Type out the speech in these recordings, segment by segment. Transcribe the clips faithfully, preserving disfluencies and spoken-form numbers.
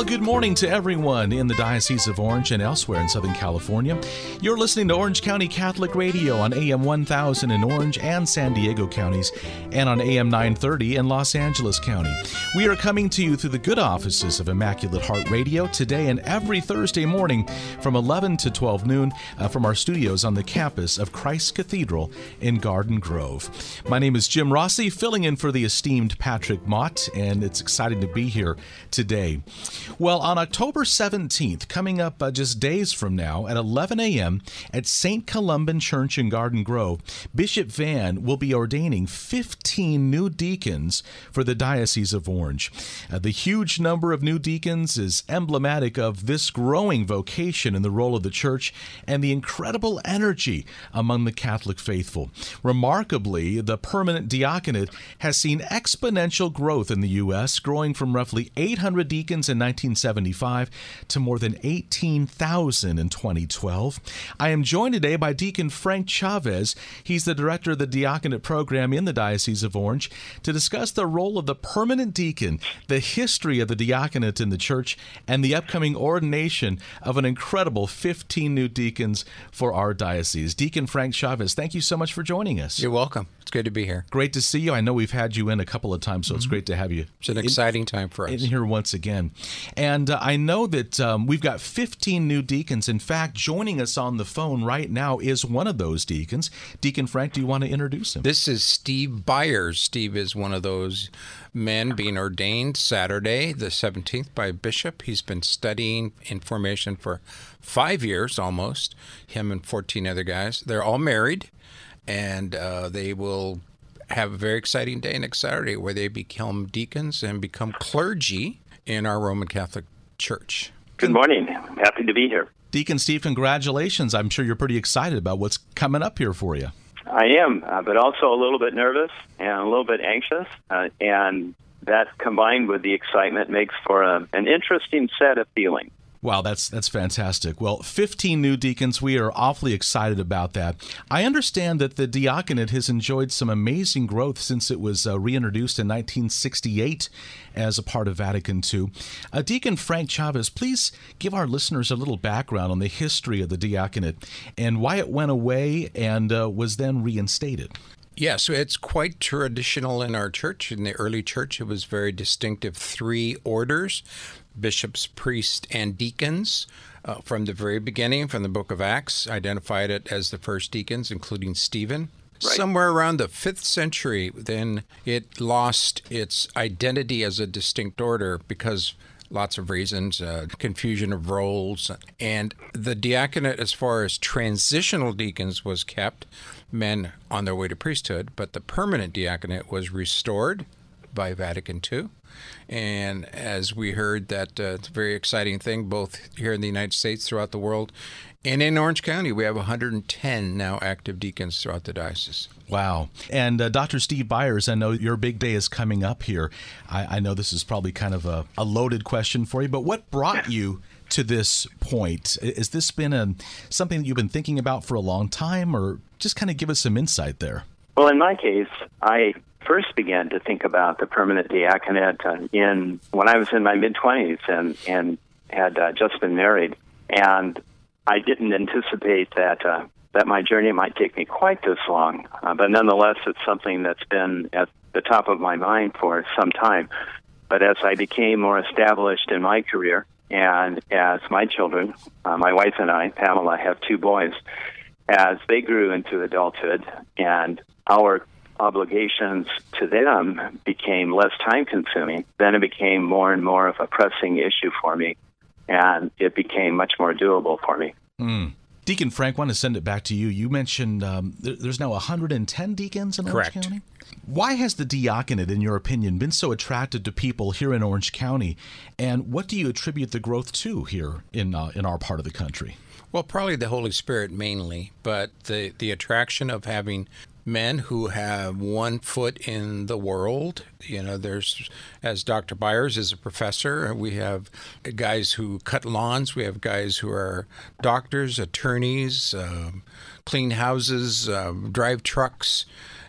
good morning to everyone in the Diocese of Orange and elsewhere in Southern California. You're listening to Orange County Catholic Radio on A M one thousand in Orange and San Diego counties, and on A M nine thirty in Los Angeles County. We are coming to you through the good offices of Immaculate Heart Radio today and every Thursday morning from eleven to twelve noon uh, from our studios on the campus of Christ Cathedral in Garden Grove. My name is Jim Rossi, filling in for the esteemed Patrick Mott, and it's exciting to be here today. Well, on October seventeenth, coming up uh, just days from now at eleven a.m. at Saint Columban Church in Garden Grove, Bishop Vann will be ordaining fifteen new deacons for the Diocese of Orange. Uh, the huge number of new deacons is emblematic of this growing vocation in the role of the church and the incredible energy among the Catholic faithful. Remarkably, the permanent diaconate has seen exponential growth in the U S, growing from roughly eight hundred deacons in nineteen seventy-five to more than eighteen thousand in twenty twelve. I am joined today by Deacon Frank Chavez. He's the director of the diaconate program in the Diocese of Orange, to discuss the role of the permanent deacon, the history of the diaconate in the church, and the upcoming ordination of an incredible fifteen new deacons for our diocese. Deacon Frank Chavez, thank you so much for joining us. You're welcome. It's good to be here. Great to see you. I know we've had you in a couple of times, so mm-hmm. it's great to have you. It's an exciting in, time for us. In here once again. And uh, I know that um, we've got fifteen new deacons. In fact, joining us on the phone right now is one of those deacons. Deacon Frank, do you want to introduce him? This is Steve Byers. Steve is one of those men being ordained Saturday, the seventeenth, by a bishop. He's been studying in formation for five years almost, him and fourteen other guys. They're all married. And uh, they will have a very exciting day next Saturday where they become deacons and become clergy in our Roman Catholic Church. Good morning. Happy to be here. Deacon Steve, congratulations. I'm sure you're pretty excited about what's coming up here for you. I am, uh, but also a little bit nervous and a little bit anxious. Uh, and that combined with the excitement makes for a, an interesting set of feelings. Wow, that's that's fantastic. Well, fifteen new deacons, we are awfully excited about that. I understand that the diaconate has enjoyed some amazing growth since it was uh, reintroduced in nineteen sixty-eight as a part of Vatican two. Uh, Deacon Frank Chavez, please give our listeners a little background on the history of the diaconate and why it went away and uh, was then reinstated. Yeah, so it's quite traditional in our church. In the early church, it was very distinctive three orders: bishops, priests, and deacons. Uh, from the very beginning, from the book of Acts, identified it as the first deacons, including Stephen. Right. Somewhere around the fifth century, then it lost its identity as a distinct order because lots of reasons, uh, confusion of roles. And the diaconate, as far as transitional deacons, was kept, men on their way to priesthood, but the permanent diaconate was restored by Vatican two. And as we heard, that uh, it's a very exciting thing, both here in the United States, throughout the world, and in Orange County. We have one hundred ten now active deacons throughout the diocese. Wow. And uh, Doctor Steve Byers, I know your big day is coming up here. I, I know this is probably kind of a, a loaded question for you, but what brought you to this point? Has this been a, something that you've been thinking about for a long time, or just kind of give us some insight there? Well, in my case, I first began to think about the permanent diaconate uh, in when I was in my mid-twenties and, and had uh, just been married. And I didn't anticipate that uh, that my journey might take me quite this long. Uh, but nonetheless, it's something that's been at the top of my mind for some time. But as I became more established in my career, and as my children, uh, my wife and I, Pamela, have two boys, as they grew into adulthood and our obligations to them became less time-consuming, then it became more and more of a pressing issue for me, and it became much more doable for me. Mm. Deacon Frank, I want to send it back to you. You mentioned um, th- there's now one hundred ten deacons in Orange County? Why has the diaconate, in your opinion, been so attractive to people here in Orange County, and what do you attribute the growth to here in uh, in our part of the country? Well, probably the Holy Spirit mainly, but the, the attraction of having men who have one foot in the world. You know, there's, as Doctor Byers is a professor, we have guys who cut lawns, we have guys who are doctors, attorneys, um, clean houses, uh, drive trucks,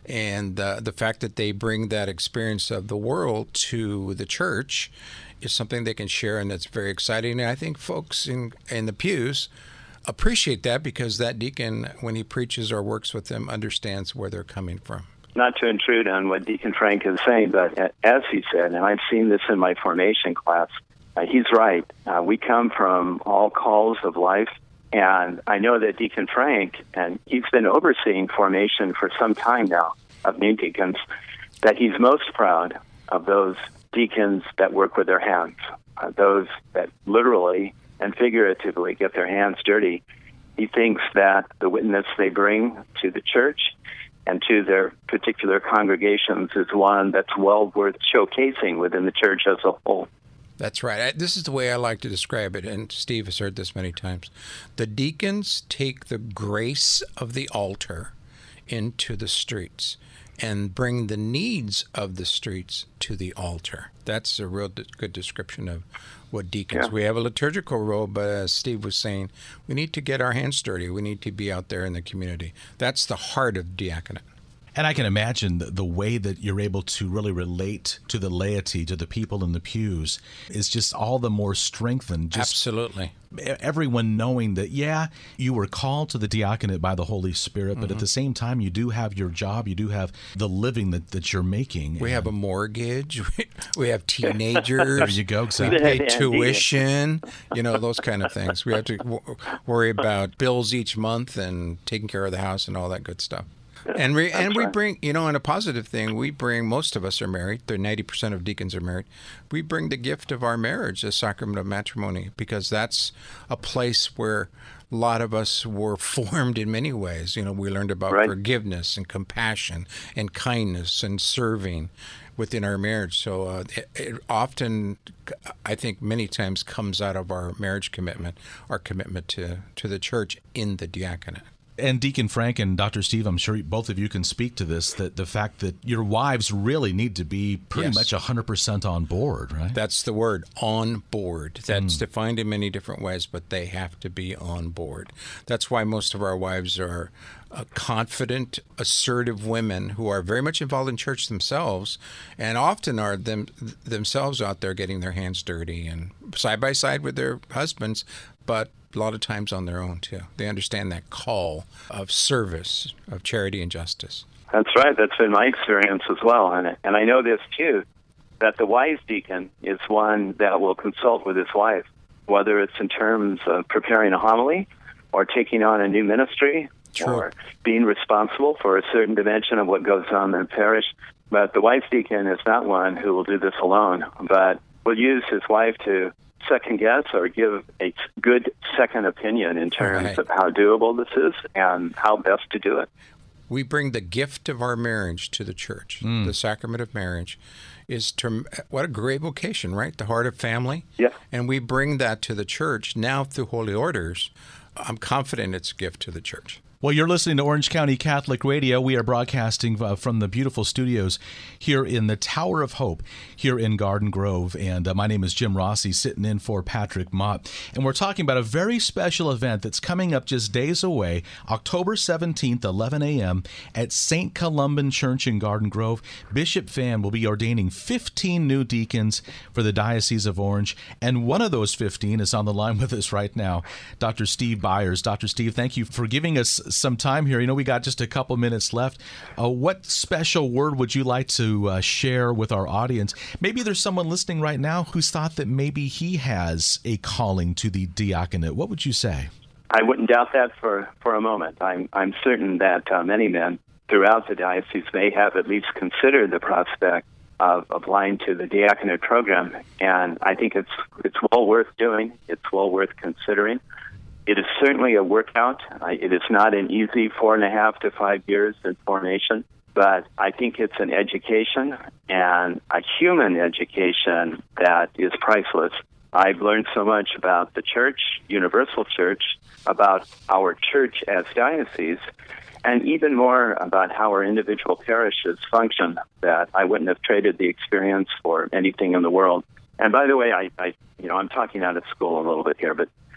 And uh, the fact that they bring that experience of the world to the church is something they can share, and that's very exciting. And I think folks in, in the pews appreciate that, because that deacon, when he preaches or works with them, understands where they're coming from. Not to intrude on what Deacon Frank is saying, but as he said, and I've seen this in my formation class, uh, he's right. Uh, we come from all calls of life, and I know that Deacon Frank, and he's been overseeing formation for some time now of new deacons, that he's most proud of those deacons that work with their hands, uh, those that literally and figuratively get their hands dirty. He thinks that the witness they bring to the church and to their particular congregations is one that's well worth showcasing within the church as a whole. That's right. I, this is the way I like to describe it, and Steve has heard this many times. The deacons take the grace of the altar into the streets and bring the needs of the streets to the altar. That's a real d- good description of what deacons. Yeah. We have a liturgical role, but as Steve was saying, we need to get our hands dirty. We need to be out there in the community. That's the heart of diaconate. And I can imagine the, the way that you're able to really relate to the laity, to the people in the pews, is just all the more strengthened. Just Absolutely. Everyone knowing that, yeah, you were called to the diaconate by the Holy Spirit, but mm-hmm. at the same time, you do have your job, you do have the living that, that you're making. We and, have a mortgage, we have teenagers. There you go. Exactly. We pay tuition, you know, those kind of things. We have to w- worry about bills each month and taking care of the house and all that good stuff. And we and we bring, you know, and a positive thing, we bring, most of us are married, the ninety percent of deacons are married, we bring the gift of our marriage, the sacrament of matrimony, because that's a place where a lot of us were formed in many ways. You know, we learned about right. forgiveness and compassion and kindness and serving within our marriage. So uh, it, it often, I think many times, comes out of our marriage commitment, our commitment to, to the church in the diaconate. And Deacon Frank and Doctor Steve, I'm sure both of you can speak to this, that the fact that your wives really need to be pretty yes. much one hundred percent on board, right? That's the word, on board. That's mm. defined in many different ways, but they have to be on board. That's why most of our wives are uh, confident, assertive women who are very much involved in church themselves, and often are them themselves out there getting their hands dirty and side by side with their husbands, but a lot of times on their own, too. They understand that call of service, of charity and justice. That's right. That's been my experience as well. And, and I know this, too, that the wise deacon is one that will consult with his wife, whether it's in terms of preparing a homily or taking on a new ministry True. or being responsible for a certain dimension of what goes on in the parish. But the wise deacon is not one who will do this alone, but will use his wife to second guess or give a good second opinion in terms right. of how doable this is and how best to do it. We bring the gift of our marriage to the church. Mm. The sacrament of marriage is, to, what a great vocation, right? The heart of family. Yeah. And we bring that to the church now through holy orders. I'm confident it's a gift to the church. Well, you're listening to Orange County Catholic Radio. We are broadcasting uh, from the beautiful studios here in the Tower of Hope here in Garden Grove. And uh, my name is Jim Rossi, sitting in for Patrick Mott. And we're talking about a very special event that's coming up just days away, October seventeenth, eleven a.m. at Saint Columban Church in Garden Grove. Bishop Phan will be ordaining fifteen new deacons for the Diocese of Orange. And one of those fifteen is on the line with us right now, Doctor Steve Byers. Doctor Steve, thank you for giving us some time here. You know, we got just a couple minutes left. Uh, what special word would you like to uh, share with our audience? Maybe there's someone listening right now who's thought that maybe he has a calling to the diaconate. What would you say? I wouldn't doubt that for, for a moment. I'm, I'm certain that uh, many men throughout the diocese may have at least considered the prospect of applying to the diaconate program, and I think it's it's well worth doing. It's well worth considering. It is certainly a workout. Uh, it is not an easy four and a half to five years in formation, but I think it's an education and a human education that is priceless. I've learned so much about the church, universal church, about our church as diocese, and even more about how our individual parishes function, that I wouldn't have traded the experience for anything in the world. And by the way, I, I you know, I'm talking out of school a little bit here, but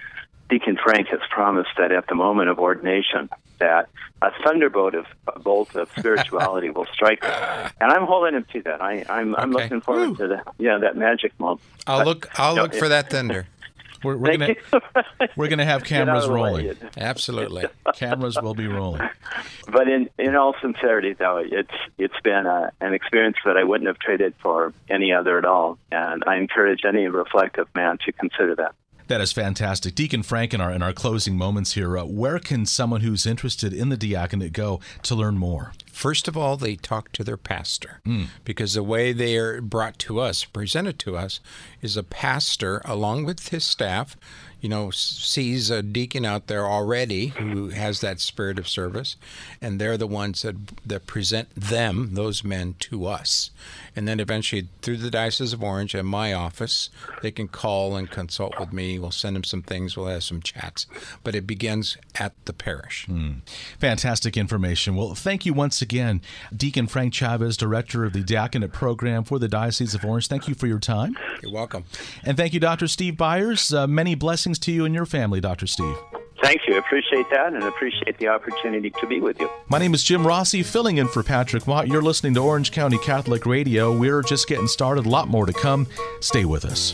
Deacon Frank has promised that at the moment of ordination, that a thunderbolt of a bolt of spirituality will strike us, and I'm holding him to that. I, I'm I'm Okay. looking forward Woo. to that. Yeah, that magic moment. I'll But, look. I'll no, look for that thunder. We're, we're gonna Thank you. we're gonna have Get out cameras of the way. rolling. Absolutely. Cameras will be rolling. But in, in all sincerity, though, it's it's been a, an experience that I wouldn't have traded for any other at all, and I encourage any reflective man to consider that. That is fantastic. Deacon Frank, in our in our closing moments here, uh, where can someone who's interested in the diaconate go to learn more? First of all, they talk to their pastor, because the way they are brought to us, presented to us, is a pastor, along with his staff, you know, s- sees a deacon out there already who has that spirit of service, and they're the ones that that present them, those men, to us. And then eventually, through the Diocese of Orange and my office, they can call and consult with me. We'll send them some things. We'll have some chats. But it begins at the parish. Fantastic information. Well, thank you once again, Deacon Frank Chavez, Director of the Diaconate Program for the Diocese of Orange. Thank you for your time. You're welcome. And thank you, Doctor Steve Byers. Uh, many blessings to you and your family, Doctor Steve. Thank you. Appreciate that, and appreciate the opportunity to be with you. My name is Jim Rossi, filling in for Patrick Mott. You're listening to Orange County Catholic Radio. We're just getting started. A lot more to come. Stay with us.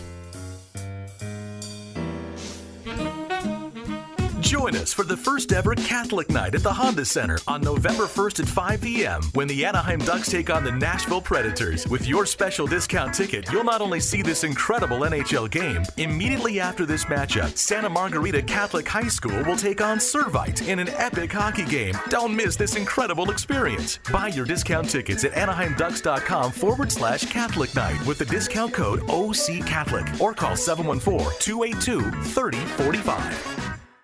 Join us for the first ever Catholic Night at the Honda Center on November first at five p.m. when the Anaheim Ducks take on the Nashville Predators. With your special discount ticket, you'll not only see this incredible N H L game, immediately after this matchup, Santa Margarita Catholic High School will take on Servite in an epic hockey game. Don't miss this incredible experience. Buy your discount tickets at anaheimducks.com forward slash Catholic Night with the discount code O C Catholic or call seven one four, two eight two, three oh four five.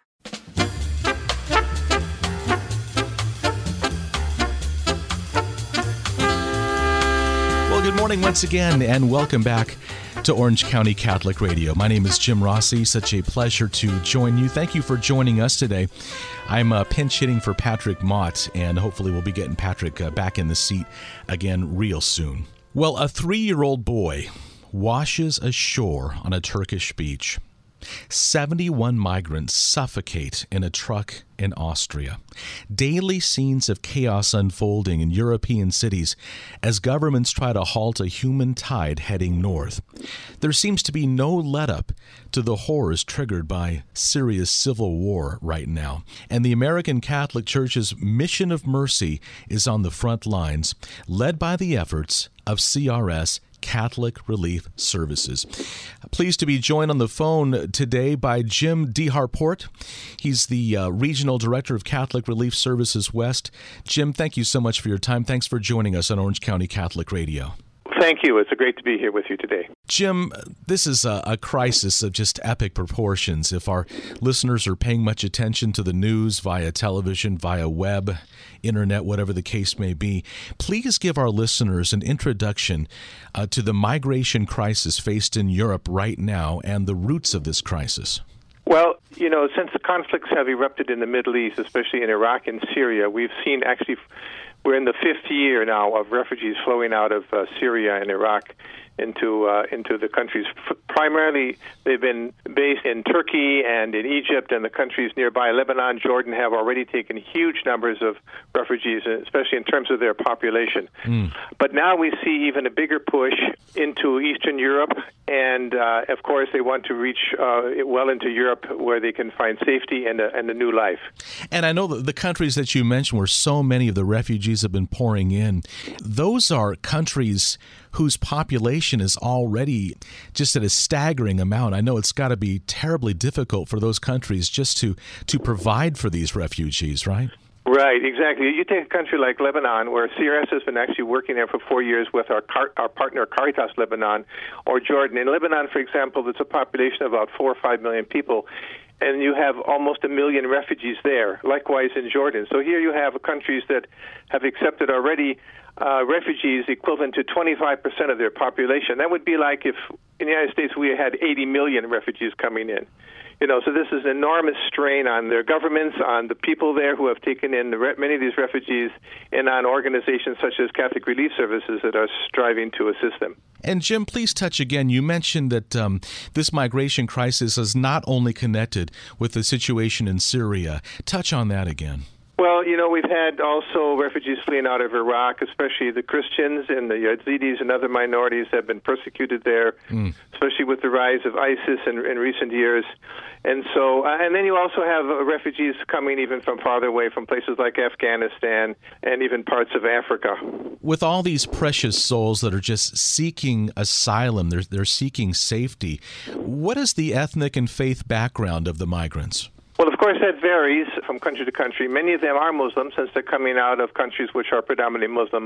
Good morning once again, and welcome back to Orange County Catholic Radio. My name is Jim Rossi. Such a pleasure to join you. Thank you for joining us today. I'm uh, pinch hitting for Patrick Mott, and hopefully we'll be getting Patrick uh, back in the seat again real soon. Well, a three-year-old boy washes ashore on a Turkish beach. seventy-one migrants suffocate in a truck in Austria. Daily scenes of chaos unfolding in European cities as governments try to halt a human tide heading north. There seems to be no let-up to the horrors triggered by Syria's civil war right now. And the American Catholic Church's mission of mercy is on the front lines, led by the efforts of C R S Catholic Relief Services. Pleased to be joined on the phone today by Jim DeHarport. He's the uh, Regional Director of Catholic Relief Services West. Jim, thank you so much for your time. Thanks for joining us on Orange County Catholic Radio. Thank you. It's great to be here with you today. Jim, this is a, a crisis of just epic proportions. If our listeners are paying much attention to the news via television, via web, internet, whatever the case may be, please give our listeners an introduction uh, to the migration crisis faced in Europe right now and the roots of this crisis. Well, you know, since the conflicts have erupted in the Middle East, especially in Iraq and Syria, we've seen actually, we're in the fifth year now of refugees flowing out of uh, Syria and Iraq into uh, into the countries. F- primarily, they've been based in Turkey and in Egypt and the countries nearby. Lebanon, Jordan have already taken huge numbers of refugees, especially in terms of their population. Mm. But now we see even a bigger push into Eastern Europe, and uh, of course they want to reach uh, well into Europe where they can find safety and a, and a new life. And I know that the countries that you mentioned where so many of the refugees have been pouring in, those are countries whose population is already just at a staggering amount. I know it's got to be terribly difficult for those countries just to, to provide for these refugees, right? Right, exactly. You take a country like Lebanon, where C R S has been actually working there for four years with our car- our partner Caritas Lebanon, or Jordan. In Lebanon, for example, there's a population of about four or five million people, and you have almost a million refugees there. Likewise in Jordan. So here you have countries that have accepted already Uh, refugees equivalent to twenty-five percent of their population. That would be like if in the United States we had eighty million refugees coming in. You know, so this is an enormous strain on their governments, on the people there who have taken in the re- many of these refugees, and on organizations such as Catholic Relief Services that are striving to assist them. And Jim, please touch again. You mentioned that um, this migration crisis is not only connected with the situation in Syria. Touch on that again. Well, you know, we've had also refugees fleeing out of Iraq, especially the Christians and the Yazidis and other minorities have been persecuted there, mm. especially with the rise of ISIS in, in recent years. And so, uh, and then you also have uh, refugees coming even from farther away, from places like Afghanistan and even parts of Africa. With all these precious souls that are just seeking asylum, they're, they're seeking safety, what is the ethnic and faith background of the migrants? Well, of course, that varies from country to country. Many of them are Muslim, since they're coming out of countries which are predominantly Muslim.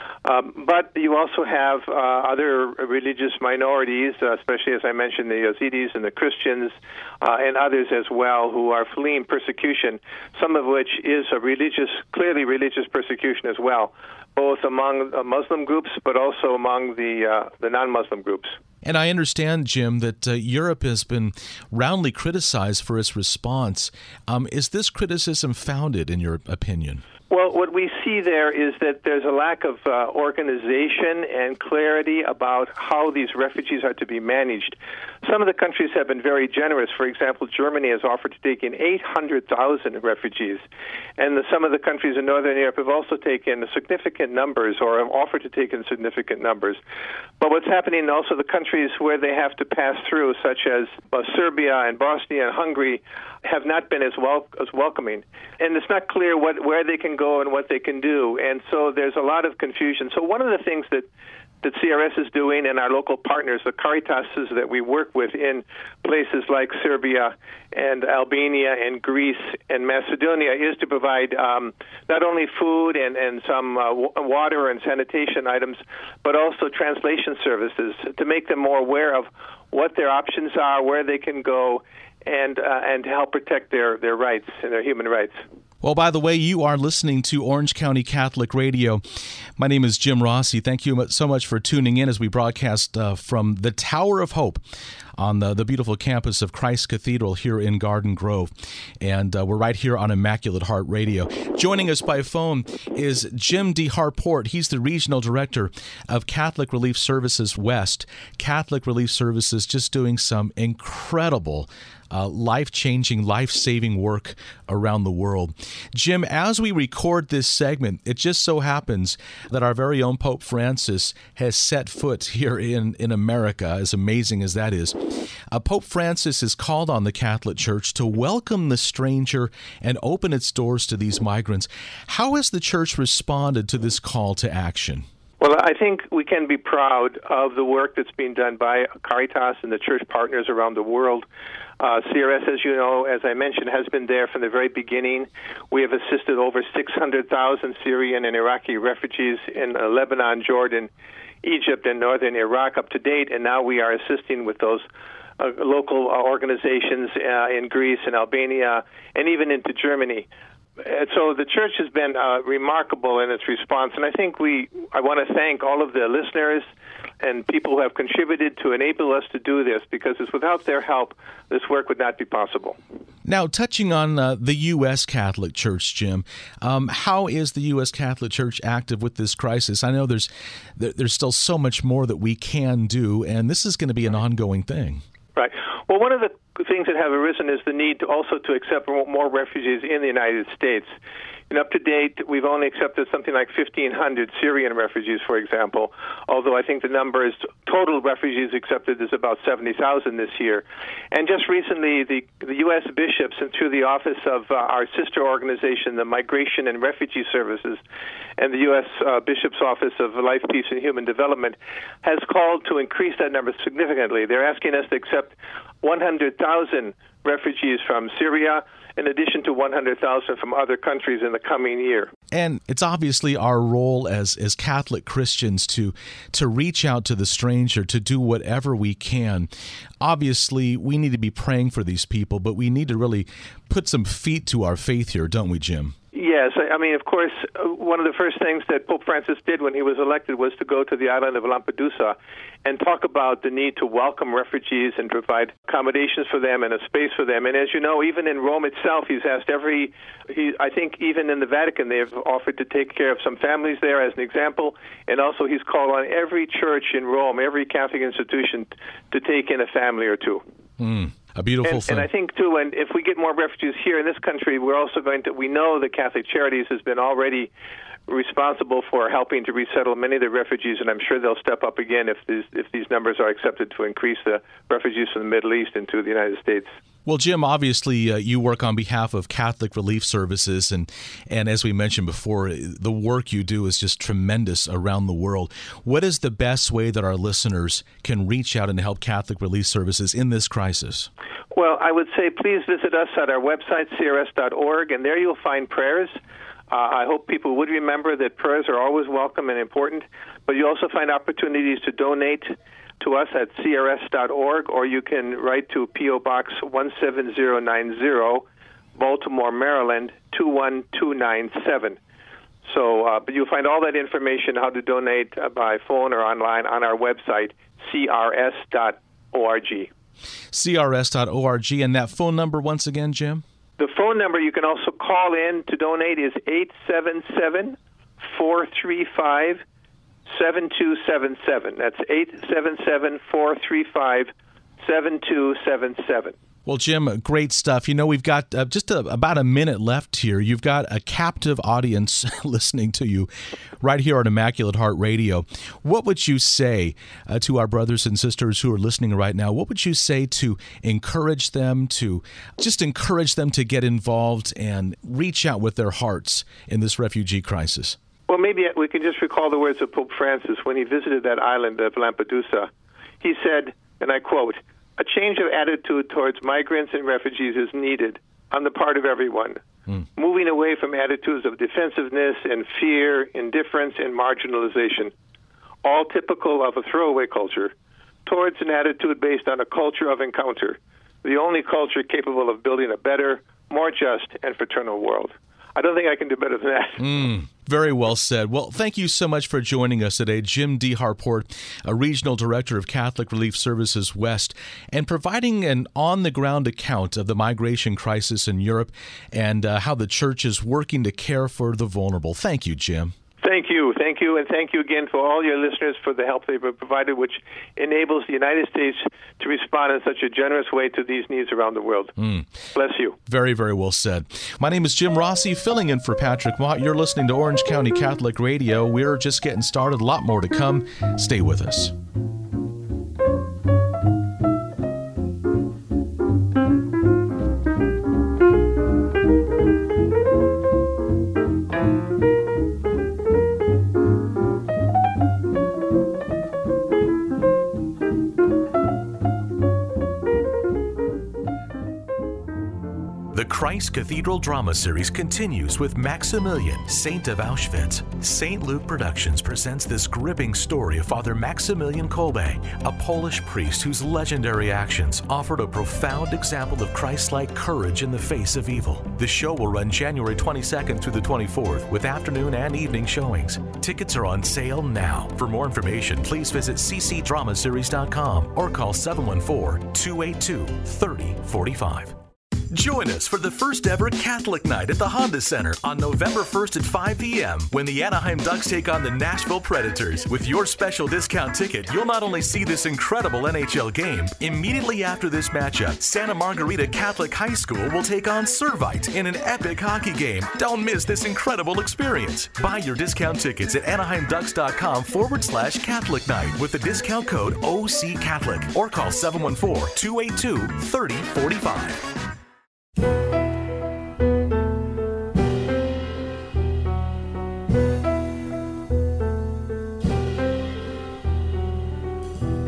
Um, but you also have uh, other religious minorities, uh, especially, as I mentioned, the Yazidis and the Christians, uh, and others as well, who are fleeing persecution, some of which is a religious, clearly religious persecution as well, both among uh, Muslim groups, but also among the uh, the non-Muslim groups. And I understand, Jim, that uh, Europe has been roundly criticized for its response. Um, is this criticism founded, in your opinion? Well, what we see there is that there's a lack of uh, organization and clarity about how these refugees are to be managed. Some of the countries have been very generous. For example, Germany has offered to take in eight hundred thousand refugees. And the, some of the countries in Northern Europe have also taken significant numbers, or have offered to take in significant numbers. But what's happening also, the countries where they have to pass through, such as uh, Serbia and Bosnia and Hungary, have not been as wel- as welcoming. And it's not clear what where they can go and what they can do. And so there's a lot of confusion. So one of the things that that C R S is doing, and our local partners, the Caritases that we work with in places like Serbia and Albania and Greece and Macedonia, is to provide um, not only food and, and some uh, w- water and sanitation items, but also translation services to make them more aware of what their options are, where they can go, and uh, and to help protect their, their rights and their human rights. Well, by the way, you are listening to Orange County Catholic Radio. My name is Jim Rossi. Thank you so much for tuning in as we broadcast uh, from the Tower of Hope on the, the beautiful campus of Christ Cathedral here in Garden Grove. And uh, we're right here on Immaculate Heart Radio. Joining us by phone is Jim D. Harport. He's the Regional Director of Catholic Relief Services West. Catholic Relief Services just doing some incredible Uh, life-changing, life-saving work around the world. Jim, as we record this segment, it just so happens that our very own Pope Francis has set foot here in, in America, as amazing as that is. Uh, Pope Francis has called on the Catholic Church to welcome the stranger and open its doors to these migrants. How has the Church responded to this call to action? Well, I think we can be proud of the work that's being done by Caritas and the church partners around the world. Uh, C R S, as you know, as I mentioned, has been there from the very beginning. We have assisted over six hundred thousand Syrian and Iraqi refugees in uh, Lebanon, Jordan, Egypt, and northern Iraq up to date, and now we are assisting with those uh, local uh, organizations uh, in Greece and Albania, and even into Germany. And so the church has been uh, remarkable in its response, and I think we. I want to thank all of the listeners and people who have contributed to enable us to do this, because it's without their help, this work would not be possible. Now, touching on uh, the U S. Catholic Church, Jim, um, how is the U S. Catholic Church active with this crisis? I know there's there's still so much more that we can do, and this is going to be an ongoing thing. Right. Well, one of the things that have arisen is the need to also to accept more refugees in the United States. And up to date, we've only accepted something like fifteen hundred Syrian refugees, for example, although I think the number is total refugees accepted is about seventy thousand this year. And just recently, the, the U S bishops, and through the office of uh, our sister organization, the Migration and Refugee Services, and the U S Uh, Bishop's Office of Life, Peace, and Human Development, has called to increase that number significantly. They're asking us to accept one hundred thousand refugees from Syria, in addition to one hundred thousand from other countries in the coming year. And it's obviously our role as as Catholic Christians to to reach out to the stranger, to do whatever we can. Obviously, we need to be praying for these people, but we need to really put some feet to our faith here, don't we, Jim? Yes, I I mean, of course, uh, one of the first things that Pope Francis did when he was elected was to go to the island of Lampedusa and talk about the need to welcome refugees and provide accommodations for them and a space for them. And as you know, even in Rome itself, he's asked every, he, I think even in the Vatican, they have offered to take care of some families there as an example. And also he's called on every church in Rome, every Catholic institution, to take in a family or two. Mm. A beautiful and, thing. And I think, too, and if we get more refugees here in this country, we're also going to, we know that Catholic Charities has been already responsible for helping to resettle many of the refugees, and I'm sure they'll step up again if these, if these numbers are accepted to increase the refugees from the Middle East into the United States. Well, Jim, obviously uh, you work on behalf of Catholic Relief Services, and, and as we mentioned before, the work you do is just tremendous around the world. What is the best way that our listeners can reach out and help Catholic Relief Services in this crisis? Well, I would say please visit us at our website, C R S dot org, and there you'll find prayers. Uh, I hope people would remember that prayers are always welcome and important, but you also find opportunities to donate to us at C R S dot org, or you can write to P O. Box one seven zero nine zero, Baltimore, Maryland, two one two nine seven. So, uh, but you'll find all that information, how to donate uh, by phone or online, on our website, C R S dot org. C R S dot org, and that phone number once again, Jim? The phone number you can also call in to donate is eight seven seven, four three five, seven two seven seven. That's eight seven seven, four three five, seven two seven seven. Well, Jim, great stuff. You know, we've got uh, just a, about a minute left here. You've got a captive audience listening to you right here on Immaculate Heart Radio. What would you say uh, to our brothers and sisters who are listening right now? What would you say to encourage them, to just encourage them to get involved and reach out with their hearts in this refugee crisis? Well, maybe we can just recall the words of Pope Francis when he visited that island of Lampedusa. He said, and I quote, "A change of attitude towards migrants and refugees is needed on the part of everyone, mm. moving away from attitudes of defensiveness and fear, indifference, and marginalization, all typical of a throwaway culture, towards an attitude based on a culture of encounter, the only culture capable of building a better, more just, and fraternal world." I don't think I can do better than that. Mm, very well said. Well, thank you so much for joining us today, Jim D. Harport, a Regional Director of Catholic Relief Services West, and providing an on-the-ground account of the migration crisis in Europe and uh, how the Church is working to care for the vulnerable. Thank you, Jim. Thank you. Thank you. And thank you again for all your listeners for the help they've provided, which enables the United States to respond in such a generous way to these needs around the world. Mm. Bless you. Very, very well said. My name is Jim Rossi, filling in for Patrick Mott. You're listening to Orange County Catholic Radio. We're just getting started. A lot more to come. Stay with us. The Christ Cathedral Drama Series continues with Maximilian, Saint of Auschwitz. Saint Luke Productions presents this gripping story of Father Maximilian Kolbe, a Polish priest whose legendary actions offered a profound example of Christ-like courage in the face of evil. The show will run January twenty-second through the twenty-fourth with afternoon and evening showings. Tickets are on sale now. For more information, please visit c c drama series dot com or call seven one four, two eight two, three oh four five. Join us for the first ever Catholic Night at the Honda Center on November first at five p.m. when the Anaheim Ducks take on the Nashville Predators. With your special discount ticket, you'll not only see this incredible N H L game, immediately after this matchup, Santa Margarita Catholic High School will take on Servite in an epic hockey game. Don't miss this incredible experience. Buy your discount tickets at anaheimducks.com forward slash Catholic Night with the discount code O C Catholic or call seven one four, two eight two, three oh four five. Well,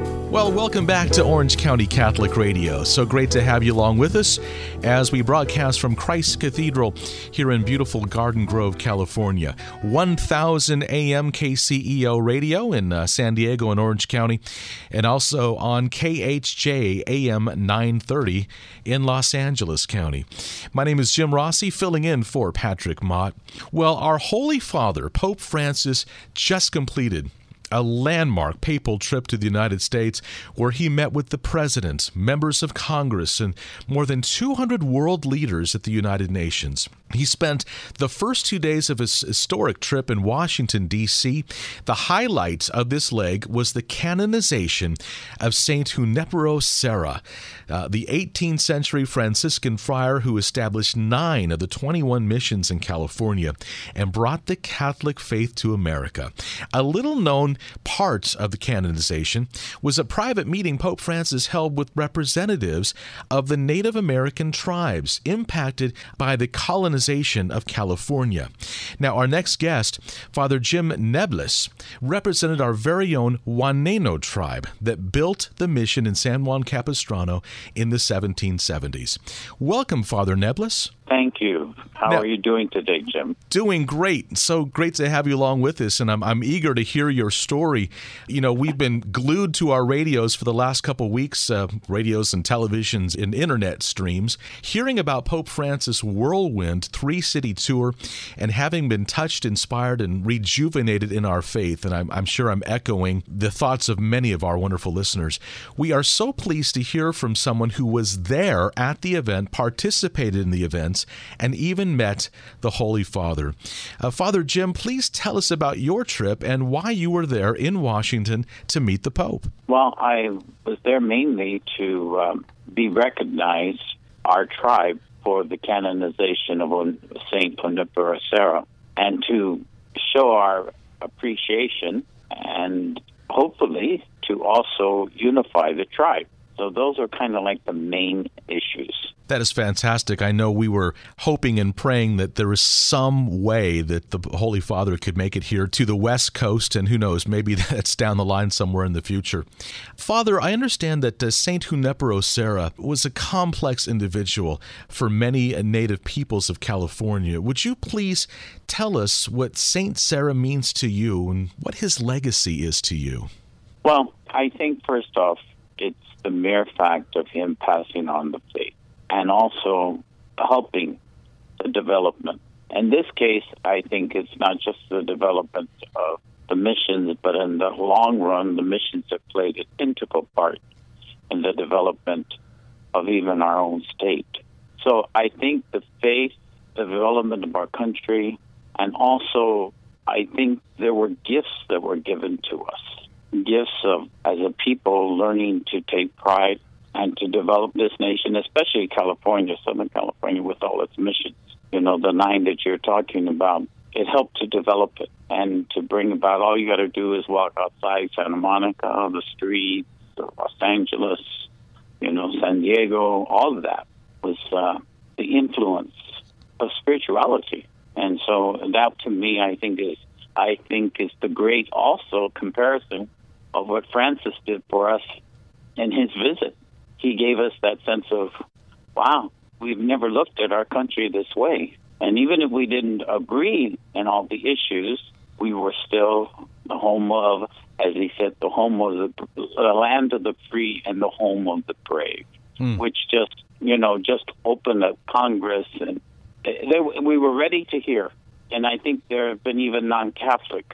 Well, welcome back to Orange County Catholic Radio. So great to have you along with us as we broadcast from Christ Cathedral here in beautiful Garden Grove, California. one thousand A M K C E O radio in uh, San Diego and Orange County, and also on K H J A M nine thirty in Los Angeles County. My name is Jim Rossi, filling in for Patrick Mott. Well, our Holy Father, Pope Francis, just completed a landmark papal trip to the United States where he met with the president, members of Congress, and more than two hundred world leaders at the United Nations. He spent the first two days of his historic trip in Washington, D C The highlight of this leg was the canonization of Saint Junipero Serra, uh, the eighteenth century Franciscan friar who established nine of the twenty-one missions in California and brought the Catholic faith to America. A little-known part of the canonization was a private meeting Pope Francis held with representatives of the Native American tribes impacted by the colonization of California. Now, our next guest, Father Jim Neblis, represented our very own Juaneno tribe that built the mission in San Juan Capistrano in the seventeen seventies. Welcome, Father Neblis. Thank you. How now, are you doing today, Jim? Doing great. So great to have you along with us, and I'm I'm eager to hear your story. You know, we've been glued to our radios for the last couple weeks, uh, radios and televisions and internet streams, hearing about Pope Francis' whirlwind three-city tour and having been touched, inspired, and rejuvenated in our faith. And I'm, I'm sure I'm echoing the thoughts of many of our wonderful listeners. We are so pleased to hear from someone who was there at the event, participated in the events, and even met the Holy Father. Uh, Father Jim, please tell us about your trip and why you were there in Washington to meet the Pope. Well, I was there mainly to um, be recognized, our tribe, for the canonization of Saint Junipero Serra, and to show our appreciation and hopefully to also unify the tribe. So those are kind of like the main issues. That is fantastic. I know we were hoping and praying that there was some way that the Holy Father could make it here to the West Coast, and who knows, maybe that's down the line somewhere in the future. Father, I understand that uh, Saint Junipero Serra was a complex individual for many uh, native peoples of California. Would you please tell us what Saint Serra means to you and what his legacy is to you? Well, I think first off, it's the mere fact of him passing on the faith and also helping the development. In this case, I think it's not just the development of the missions, but in the long run, the missions have played an integral part in the development of even our own state. So I think the faith, the development of our country, and also I think there were gifts that were given to us. Gifts of, as a people, learning to take pride and to develop this nation, especially California, Southern California, with all its missions. You know, the nine that you're talking about, it helped to develop it and to bring about, all you got to do is walk outside Santa Monica, the streets, Los Angeles, you know, San Diego, all of that was uh, the influence of spirituality. And so that, to me, I think is, I think is the great also comparison of what Francis did for us in his visit. He gave us that sense of, wow, we've never looked at our country this way. And even if we didn't agree in all the issues, we were still the home of, as he said, the home of the, the land of the free and the home of the brave, hmm. which just, you know, just opened up Congress. And they, we were ready to hear. And I think there have been even non-Catholics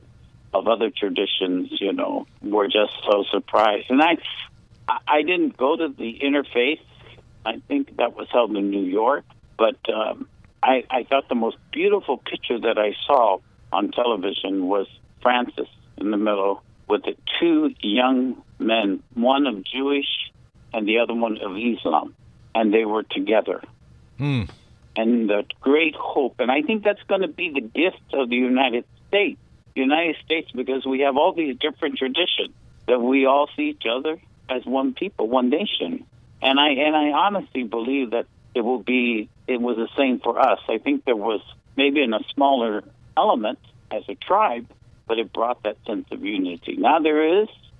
of other traditions, you know, were just so surprised. And I I didn't go to the interfaith. I think that was held in New York. But um, I, I thought the most beautiful picture that I saw on television was Francis in the middle with the two young men, one of Jewish and the other one of Islam. And they were together. Mm. And the great hope. And I think that's going to be the gift of the United States. United States, because we have all these different traditions, that we all see each other as one people, one nation. And I and I honestly believe that it will be, it was the same for us. I think there was maybe in a smaller element as a tribe, but it brought that sense of unity. Now there is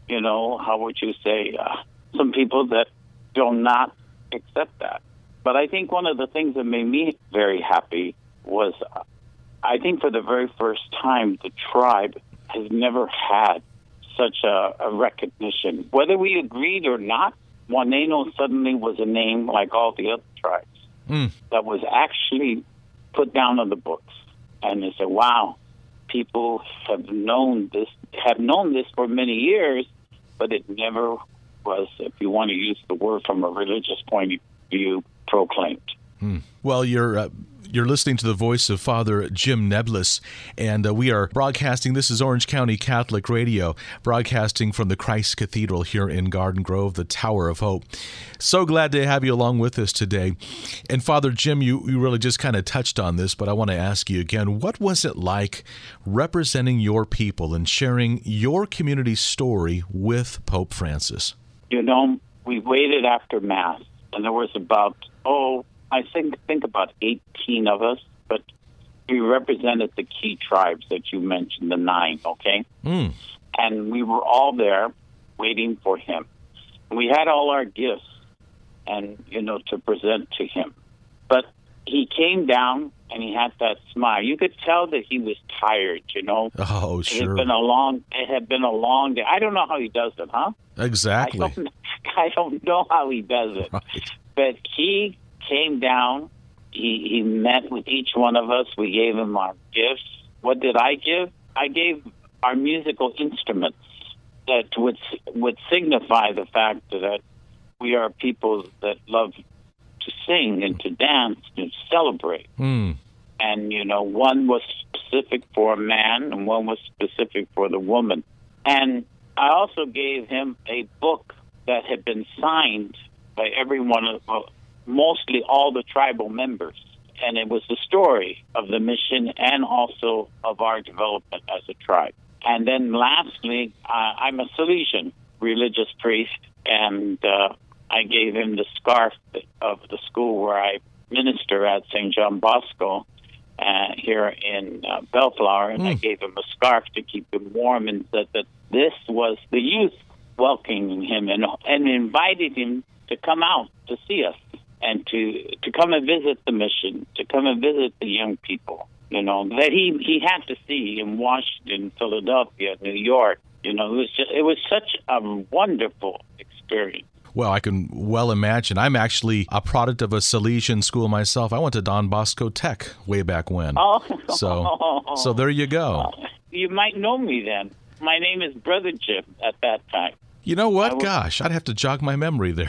you know, how would you say, uh, some people that do not accept that. But I think one of the things that made me very happy was, uh, I think for the very first time, the tribe has never had such a, a recognition. Whether we agreed or not, Waneno suddenly was a name like all the other tribes mm. that was actually put down on the books. And they said, wow, people have known this, have known this for many years, but it never was, if you want to use the word from a religious point of view, proclaimed. Hmm. Well, you're uh, you're listening to the voice of Father Jim Neblis, and uh, we are broadcasting. This is Orange County Catholic Radio, broadcasting from the Christ Cathedral here in Garden Grove, the Tower of Hope. So glad to have you along with us today. And Father Jim, you, you really just kind of touched on this, but I want to ask you again, what was it like representing your people and sharing your community's story with Pope Francis? You know, we waited after Mass, and there was about, oh, I think think about eighteen of us, but we represented the key tribes that you mentioned, the nine, okay? Mm. And we were all there waiting for him. We had all our gifts, and, you know, to present to him. But he came down, and he had that smile. You could tell that he was tired, you know? Oh, sure. It had been a long, it had been a long day. I don't know how he does it, huh? Exactly. I don't, I don't know how he does it. Right. But he came down. He, he met with each one of us. We gave him our gifts. What did I give? I gave our musical instruments that would would signify the fact that we are people that love to sing and to dance and celebrate. Mm. And, you know, one was specific for a man and one was specific for the woman. And I also gave him a book that had been signed by every one of, well, mostly all the tribal members. And it was the story of the mission and also of our development as a tribe. And then lastly, uh, I'm a Salesian religious priest, and uh, I gave him the scarf of the school where I minister at Saint John Bosco uh, here in uh, Bellflower, and mm. I gave him a scarf to keep him warm, and said that this was the youth welcoming him and, and invited him to come out to see us and to, to come and visit the mission, to come and visit the young people, you know, that he, he had to see in Washington, Philadelphia, New York. You know, it was just, it was such a wonderful experience. Well, I can well imagine. I'm actually a product of a Salesian school myself. I went to Don Bosco Tech way back when. Oh. So, so there you go. Uh, you might know me then. My name is Brother Jim at that time. You know what? Was, Gosh, I'd have to jog my memory there.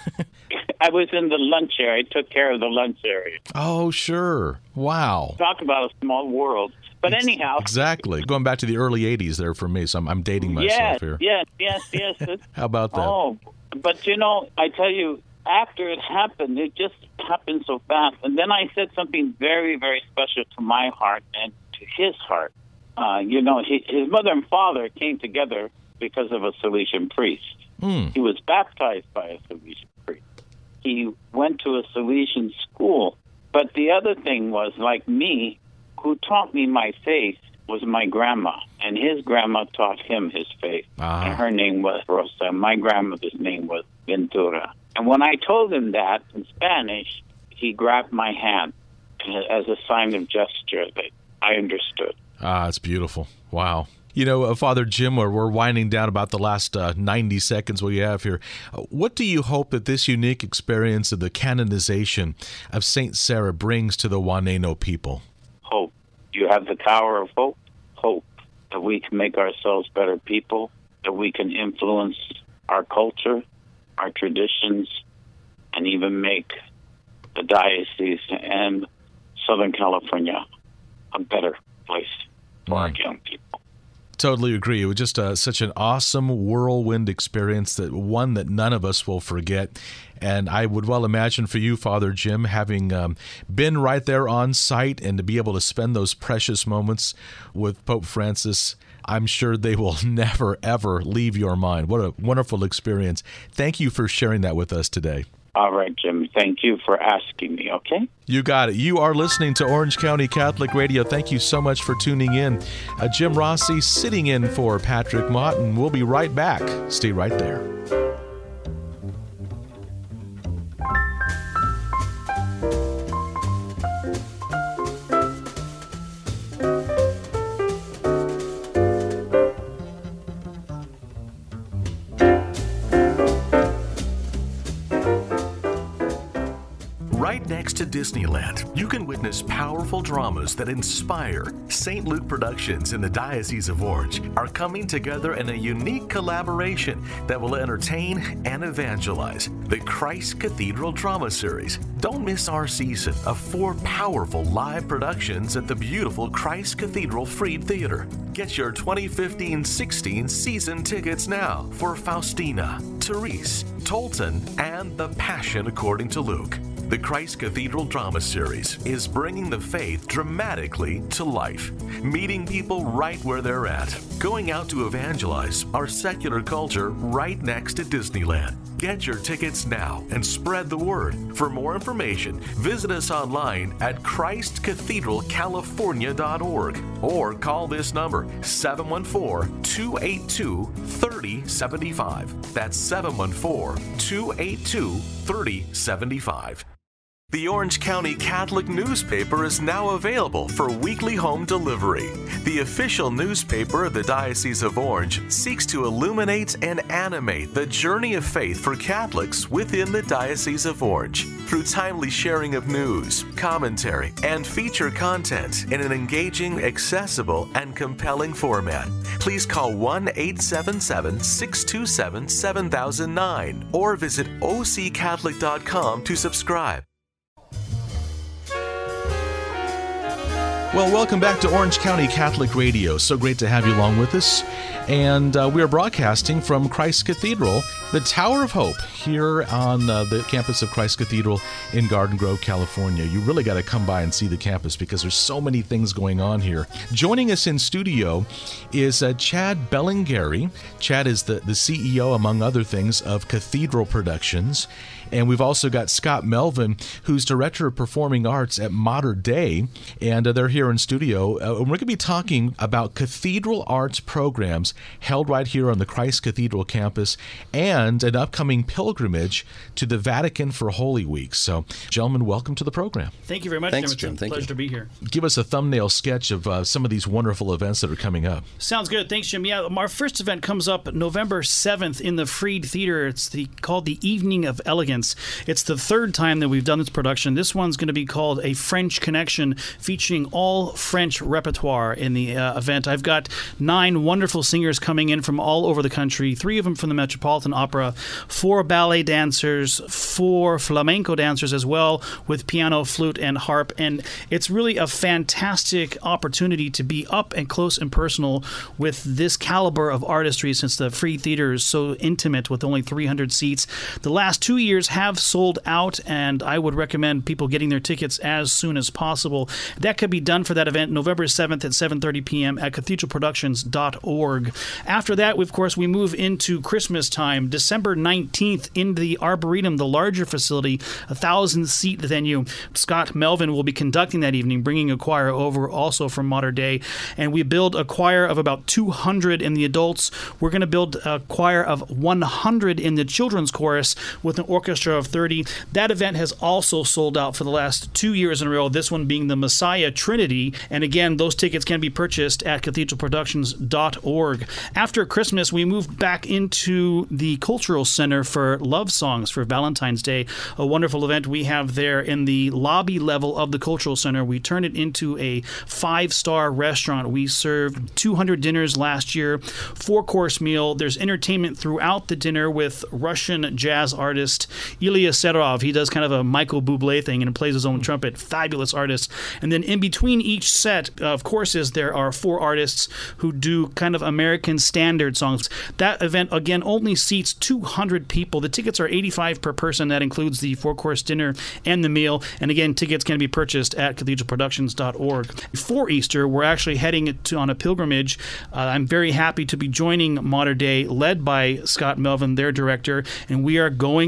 I was in the lunch area. I took care of the lunch area. Oh, sure. Wow. Talk about a small world. But anyhow. Exactly. Going back to the early eighties there for me, so I'm, I'm dating myself yes, here. Yes, yes, yes, yes. How about that? Oh, but, you know, I tell you, after it happened, it just happened so fast. And then I said something very, very special to my heart and to his heart. Uh, you know, he, his mother and father came together because of a Salesian priest. Mm. He was baptized by a Salesian priest. He went to a Salesian school. But the other thing was, like me, who taught me my faith was my grandma. And his grandma taught him his faith. Ah. And her name was Rosa. My grandmother's name was Ventura. And when I told him that in Spanish, he grabbed my hand as a sign of gesture that I understood. Ah, it's beautiful. Wow. You know, uh, Father Jim, we're, we're winding down about the last uh, ninety seconds we have here. Uh, what do you hope that this unique experience of the canonization of Saint Sarah brings to the Waneno people? Hope. You have the power of hope. Hope that we can make ourselves better people, that we can influence our culture, our traditions, and even make the diocese and Southern California a better place for mm. our young people. Totally agree. It was just uh, such an awesome whirlwind experience, that one that none of us will forget. And I would well imagine for you, Father Jim, having um, been right there on site and to be able to spend those precious moments with Pope Francis, I'm sure they will never, ever leave your mind. What a wonderful experience. Thank you for sharing that with us today. All right, Jim. Thank you for asking me, okay? You got it. You are listening to Orange County Catholic Radio. Thank you so much for tuning in. Uh, Jim Rossi sitting in for Patrick Mott, and we'll be right back. Stay right there. Right next to Disneyland, you can witness powerful dramas that inspire. Saint Luke Productions in the Diocese of Orange are coming together in a unique collaboration that will entertain and evangelize. The Christ Cathedral Drama Series. Don't miss our season of four powerful live productions at the beautiful Christ Cathedral Fried Theater. Get your twenty fifteen sixteen season tickets now for Faustina, Therese, Tolton, and The Passion According to Luke. The Christ Cathedral Drama Series is bringing the faith dramatically to life, meeting people right where they're at, going out to evangelize our secular culture right next to Disneyland. Get your tickets now and spread the word. For more information, visit us online at christ cathedral california dot org or call this number seven one four, two eight two, three zero seven five. That's seven one four, two eight two, three zero seven five. The Orange County Catholic newspaper is now available for weekly home delivery. The official newspaper of the Diocese of Orange seeks to illuminate and animate the journey of faith for Catholics within the Diocese of Orange through timely sharing of news, commentary, and feature content in an engaging, accessible, and compelling format. Please call one eight seven seven, six two seven, seven thousand nine or visit o c catholic dot com to subscribe. Well, welcome back to Orange County Catholic Radio. So great to have you along with us. And uh, we are broadcasting from Christ Cathedral, the Tower of Hope, here on uh, the campus of Christ Cathedral in Garden Grove, California. You really got to come by and see the campus because there's so many things going on here. Joining us in studio is uh, Chad Bellingary. Chad is the, the C E O, among other things, of Cathedral Productions. And we've also got Scott Melvin, who's Director of Performing Arts at Mater Dei, and uh, they're here in studio. Uh, and we're going to be talking about cathedral arts programs held right here on the Christ Cathedral campus and an upcoming pilgrimage to the Vatican for Holy Week. So, gentlemen, welcome to the program. Thank you very much, Thanks, Jim. Jim. It's a Thank pleasure you. to be here. Give us a thumbnail sketch of uh, some of these wonderful events that are coming up. Sounds good. Thanks, Jim. Yeah, our first event comes up November seventh in the Fried Theater. It's the, called the Evening of Elegance. It's the third time that we've done this production. This one's going to be called A French Connection, featuring all French repertoire in the uh, event. I've got nine wonderful singers coming in from all over the country, three of them from the Metropolitan Opera, four ballet dancers, four flamenco dancers as well, with piano, flute, and harp. And it's really a fantastic opportunity to be up and close and personal with this caliber of artistry, since the Fried Theater is so intimate with only three hundred seats. The last two years have sold out, and I would recommend people getting their tickets as soon as possible. That could be done for that event November seventh at seven thirty p.m. at cathedral productions dot org. After that, of course, we move into Christmas time, December nineteenth, in the Arboretum, the larger facility, a thousand-seat venue. Scott Melvin will be conducting that evening, bringing a choir over also from Mater Dei, and we build a choir of about two hundred in the adults. We're going to build a choir of one hundred in the children's chorus with an orchestra of thirty. That event has also sold out for the last two years in a row, this one being the Messiah Trinity. And again, those tickets can be purchased at cathedral productions dot org. After Christmas, we moved back into the Cultural Center for Love Songs for Valentine's Day, a wonderful event we have there in the lobby level of the Cultural Center. We turned it into a five-star restaurant. We served two hundred dinners last year, four-course meal. There's entertainment throughout the dinner with Russian jazz artist Ilya Serov. He does kind of a Michael Bublé thing and plays his own trumpet. Fabulous artist. And then in between each set of courses, there are four artists who do kind of American standard songs. That event, again, only seats two hundred people. The tickets are eighty-five dollars per person. That includes the four-course dinner and the meal. And again, tickets can be purchased at cathedral productions dot org. For Easter, we're actually heading to, on a pilgrimage. Uh, I'm very happy to be joining Mater Dei, led by Scott Melvin, their director, and we are going to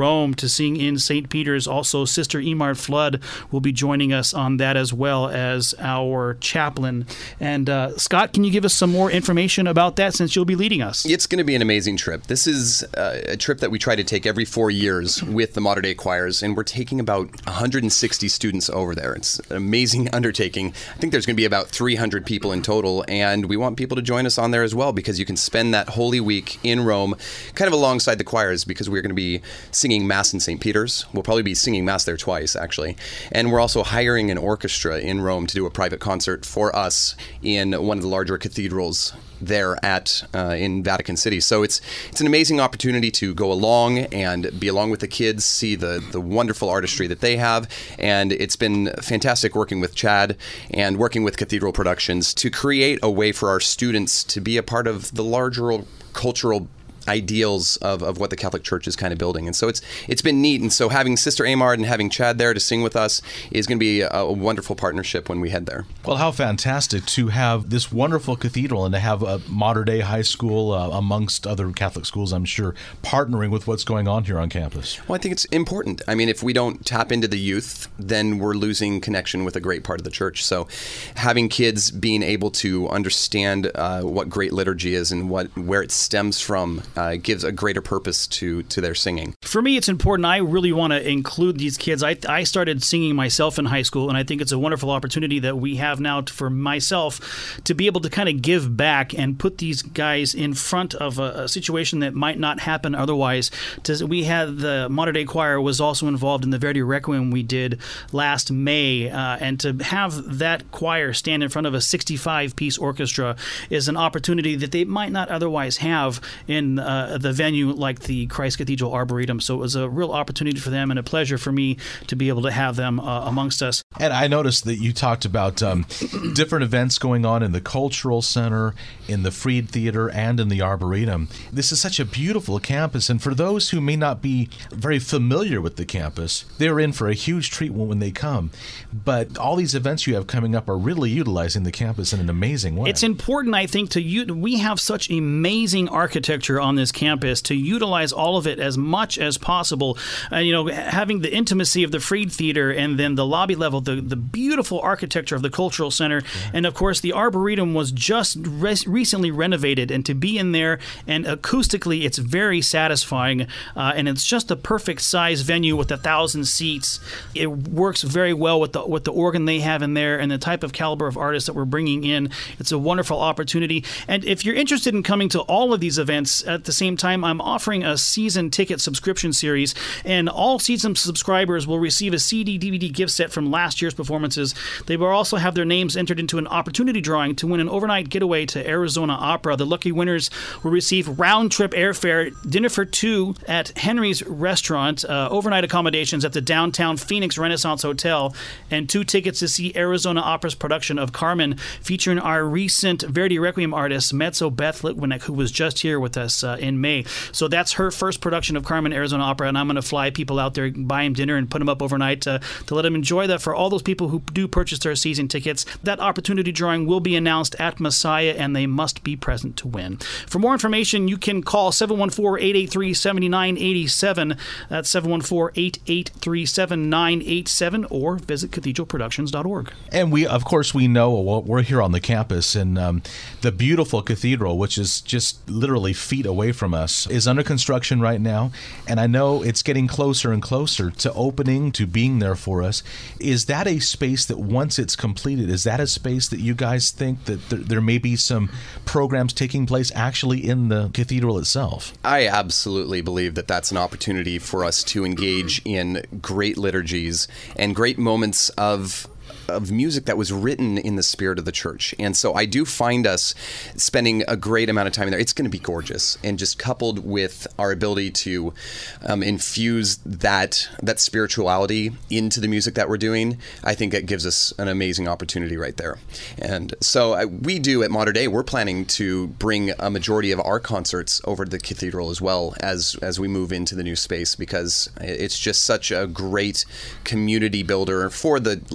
Rome to sing in Saint Peter's. Also, Sister Emard Flood will be joining us on that as well as our chaplain. And uh, Scott, can you give us some more information about that since you'll be leading us? It's going to be an amazing trip. This is uh, a trip that we try to take every four years with the Mater Dei choirs, and we're taking about one hundred sixty students over there. It's an amazing undertaking. I think there's going to be about three hundred people in total, and we want people to join us on there as well because you can spend that Holy Week in Rome kind of alongside the choirs because we're going to be singing Mass in Saint Peter's. We'll probably be singing Mass there twice, actually. And we're also hiring an orchestra in Rome to do a private concert for us in one of the larger cathedrals there at uh, in Vatican City. So it's it's an amazing opportunity to go along and be along with the kids, see the, the wonderful artistry that they have. And it's been fantastic working with Chad and working with Cathedral Productions to create a way for our students to be a part of the larger cultural ideals of, of what the Catholic Church is kind of building. And so it's it's been neat. And so having Sister Emard and having Chad there to sing with us is going to be a, a wonderful partnership when we head there. Well, how fantastic to have this wonderful cathedral and to have a Mater Dei high school, uh, amongst other Catholic schools, I'm sure, partnering with what's going on here on campus. Well, I think it's important. I mean, if we don't tap into the youth, then we're losing connection with a great part of the church. So having kids being able to understand uh, what great liturgy is and what where it stems from Uh, gives a greater purpose to to their singing. For me, it's important. I really want to include these kids. I, I started singing myself in high school, and I think it's a wonderful opportunity that we have now to, for myself to be able to kind of give back and put these guys in front of a, a situation that might not happen otherwise. To, we had the Mater Dei Choir was also involved in the Verdi Requiem we did last May, uh, and to have that choir stand in front of a sixty-five piece orchestra is an opportunity that they might not otherwise have in uh, the venue like the Christ Cathedral Arboretum. So it was a real opportunity for them and a pleasure for me to be able to have them uh, amongst us. And I noticed that you talked about um, different events going on in the Cultural Center, in the Fried Theater, and in the Arboretum. This is such a beautiful campus, and for those who may not be very familiar with the campus, they're in for a huge treat when they come. But all these events you have coming up are really utilizing the campus in an amazing way. It's important, I think, to u- we have such amazing architecture on this campus to utilize all of it as much as possible. Uh, you know, having the intimacy of the Fried Theater and then the lobby level, the, the beautiful architecture of the Cultural Center, yeah. And of course the Arboretum was just res- recently renovated, and to be in there and acoustically it's very satisfying, uh, and it's just the perfect size venue with a thousand seats. It works very well with the with the organ they have in there and the type of caliber of artists that we're bringing in. It's a wonderful opportunity, and if you're interested in coming to all of these events at the same time, I'm offering a season ticket subscription series, and all season subscribers will receive a C D D V D gift set from last year's performances. They will also have their names entered into an opportunity drawing to win an overnight getaway to Arizona Opera. The lucky winners will receive round-trip airfare, dinner for two at Henry's Restaurant, uh, overnight accommodations at the downtown Phoenix Renaissance Hotel, and two tickets to see Arizona Opera's production of Carmen, featuring our recent Verdi Requiem artist, Mezzo Beth Litwinick, who was just here with us uh, in May. So that's her first production of Carmen, Arizona Opera, and I'm going to fly people out there, buy them dinner, and put them up overnight uh, to let them enjoy that. For all those people who do purchase their season tickets, that opportunity drawing will be announced at Messiah, and they must be present to win. For more information, you can call seven one four, eight eight three, seven nine eight seven. That's seven one four, eight eight three, seven nine eight seven, or visit cathedral productions dot org. And we, of course, we know, well, we're here on the campus, and um, the beautiful cathedral, which is just literally feet away from us, is under construction right now, and I know it's getting closer and closer to opening, to being there for us. Is that a space that once it's completed, is that a space that you guys think that there, there may be some programs taking place actually in the cathedral itself? I absolutely believe that that's an opportunity for us to engage in great liturgies and great moments of of music that was written in the spirit of the church. And so I do find us spending a great amount of time in there. It's going to be gorgeous, and just coupled with our ability to um, infuse that that spirituality into the music that we're doing, I think it gives us an amazing opportunity right there. And so uh, we do at Mater Dei, we're planning to bring a majority of our concerts over to the cathedral as well as as we move into the new space, because it's just such a great community builder for the largest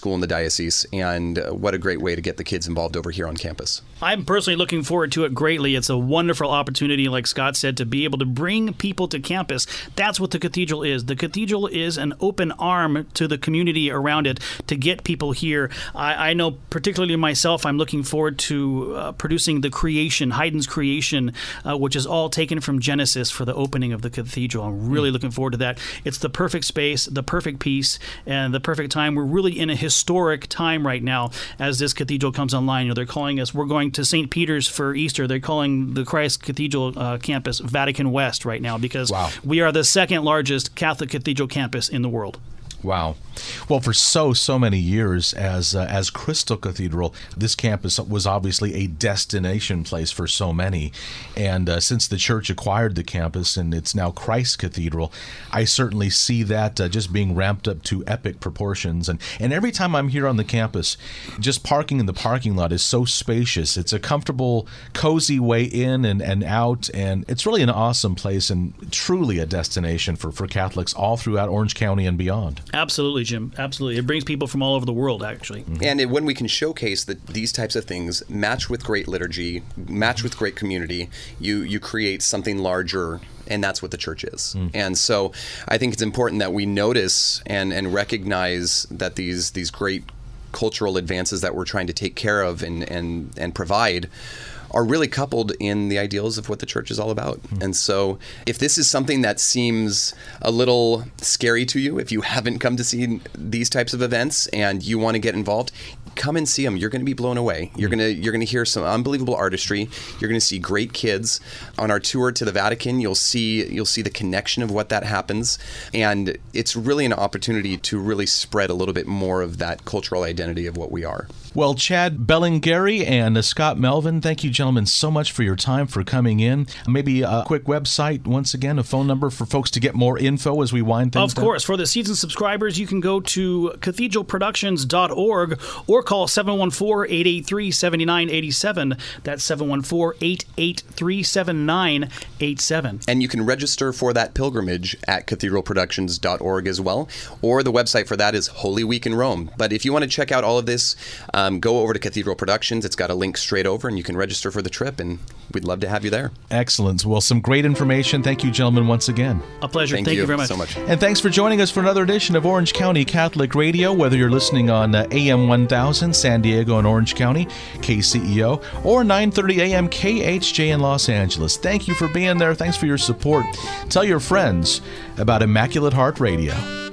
school in the diocese, and uh, what a great way to get the kids involved over here on campus. I'm personally looking forward to it greatly. It's a wonderful opportunity, like Scott said, to be able to bring people to campus. That's what the cathedral is. The cathedral is an open arm to the community around it to get people here. I, I know particularly myself, I'm looking forward to uh, producing the creation, Haydn's creation, uh, which is all taken from Genesis for the opening of the cathedral. I'm really mm. looking forward to that. It's the perfect space, the perfect piece, and the perfect time. We're really in a historic time right now as this cathedral comes online. You know, they're calling us, we're going to Saint Peter's for Easter. They're calling the Christ Cathedral uh, campus Vatican West right now because wow. we are the second largest Catholic cathedral campus in the world. Wow. Well, for so, so many years as uh, as Crystal Cathedral, this campus was obviously a destination place for so many. And uh, since the church acquired the campus and it's now Christ Cathedral, I certainly see that uh, just being ramped up to epic proportions. And, and every time I'm here on the campus, just parking in the parking lot is so spacious. It's a comfortable, cozy way in and, and out. And it's really an awesome place and truly a destination for, for Catholics all throughout Orange County and beyond. Absolutely, Jim. Absolutely. It brings people from all over the world, actually. Mm-hmm. And it, when we can showcase that these types of things match with great liturgy, match with great community, you, you create something larger, and that's what the church is. Mm. And so I think it's important that we notice and, and recognize that these these great cultural advances that we're trying to take care of and, and, and provide are really coupled in the ideals of what the church is all about. Mm. And so if this is something that seems a little scary to you, if you haven't come to see these types of events and you want to get involved, come and see them. You're going to be blown away. You're going to you're going to hear some unbelievable artistry. You're going to see great kids. On our tour to the Vatican, you'll see you'll see the connection of what that happens, and it's really an opportunity to really spread a little bit more of that cultural identity of what we are. Well, Chad Bellingary and uh, Scott Melvin, thank you, gentlemen, so much for your time, for coming in. Maybe a quick website, once again, a phone number for folks to get more info as we wind things Of down. course. For the season subscribers, you can go to cathedral productions dot org or call seven one four, eight eight three, seven nine eight seven. That's seven one four, eight eight three, seven nine eight seven. And you can register for that pilgrimage at cathedral productions dot org as well, or the website for that is Holy Week in Rome. But if you want to check out all of this, um, go over to Cathedral Productions. It's got a link straight over, and you can register for the trip, and we'd love to have you there. Excellent. Well, some great information. Thank you, gentlemen, once again. A pleasure. Thank, Thank you, you very much. so much. And thanks for joining us for another edition of Orange County Catholic Radio, whether you're listening on uh, A M one thousand, San Diego and Orange County, K C E O, or nine thirty A M K H J in Los Angeles. Thank you for being there. Thanks for your support. Tell your friends about Immaculate Heart Radio.